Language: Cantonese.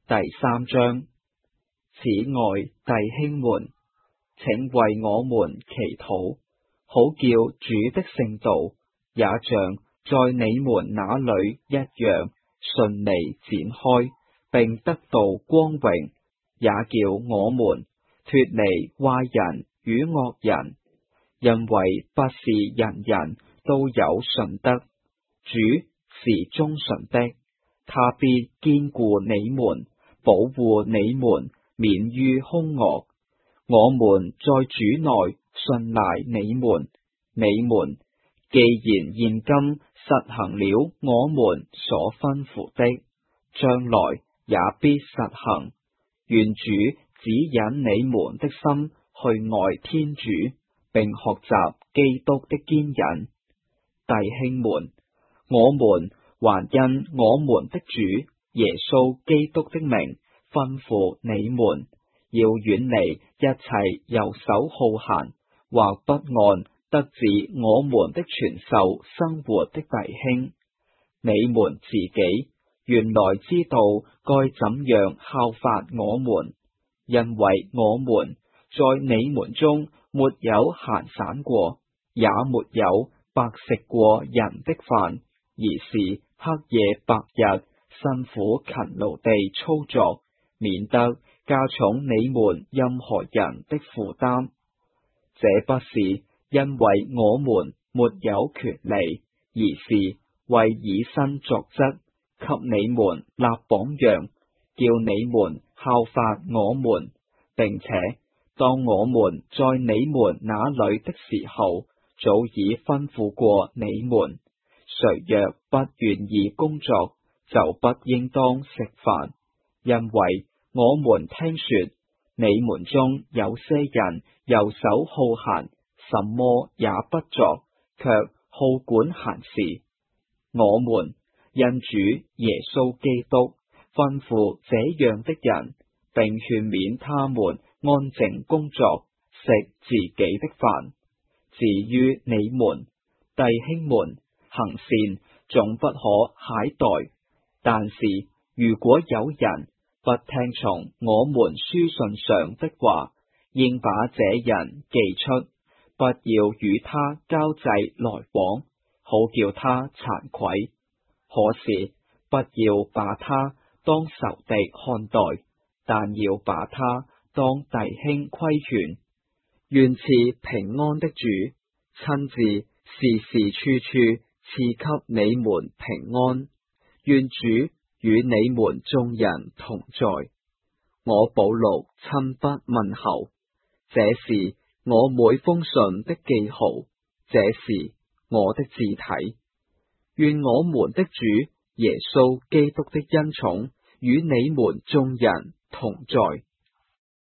第3章。此外，弟兄們，請為我們祈禱，好叫主的聖道也像在你們那裏一樣順利展開，並得到光榮，也叫我們脫離壞人與惡人，因為不是人人都有信德。主是忠純的，他必堅固你們，保護你們免於兇惡。我們在主內信賴你們，你們既然現今實行了我們所吩咐的，將來也必實行。願主指引你們的心去愛天主，並學習基督的堅忍。弟兄們，我們還因我們的主耶穌基督的名吩咐你們，要遠離一切遊手好閒或不按德治我們的傳授生活的弟兄。你們自己原來知道該怎樣效法我們，因為我們在你們中沒有閒散過，也沒有白食過人的飯，而是黑夜白日辛苦勤勞地操作，免得加重你們任何人的負擔。這不是因為我們沒有權利，而是為以身作則，給你們立榜樣，叫你們效法我們。並且當我們在你們那裏的時候，早已吩咐過你們，誰若不願意工作，就不應當食飯，因為我們聽說你們中有些人遊手好閒，什麼也不作，卻好管閒事。我們因主耶穌基督吩咐這樣的人，並勸勉他們安靜工作，食自己的飯。至於你們，弟兄們，行善總不可懈怠，但是如果有人不聽從我們書信上的話，應把這人記出，不要與他交際來往，好叫他慚愧。可是不要把他當仇敵看待，但要把他當弟兄規勸。願賜平安的主親自時時處處賜給你們平安。願主與你們眾人同在。我保祿親筆問候，這是我每封信的記號，這是我的字體。願我們的主耶穌基督的恩寵與你們眾人同在。